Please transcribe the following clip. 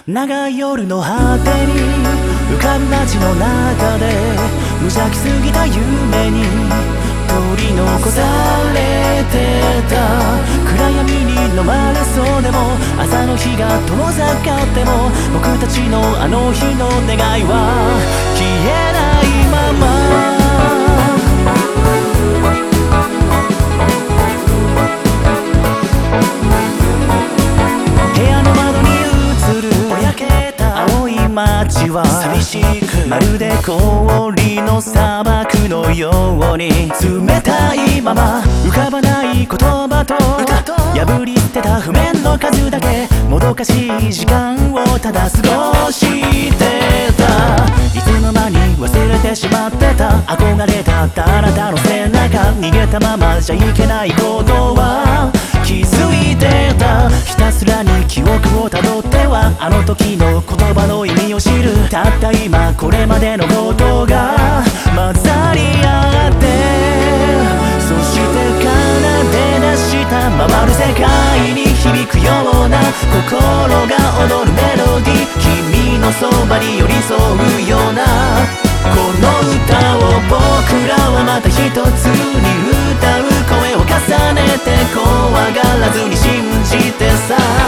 長い夜の果てに浮かぶ街の中で無邪気すぎた夢に取り残されてた。暗闇に飲まれそうでも朝の日が遠ざかっても僕たちのあの日の願いは消えないまま。街は寂しくまるで氷の砂漠のように冷たいまま浮かばない言葉と破り捨てた譜面の数だけもどかしい時間をただ過ごしてた。いつの間に忘れてしまってた憧れたあなたの背中逃げたままじゃいけないことは気づいてた。ひたすらに記憶をたどってはあの時の言葉の意味を知る。たった今これまでのことが混ざり合ってそして奏で出した回る世界に響くような心が踊るメロディー君のそばに寄り添うようなこの歌を僕らはまた一つに歌う声を重ねて怖がらずに信じてさ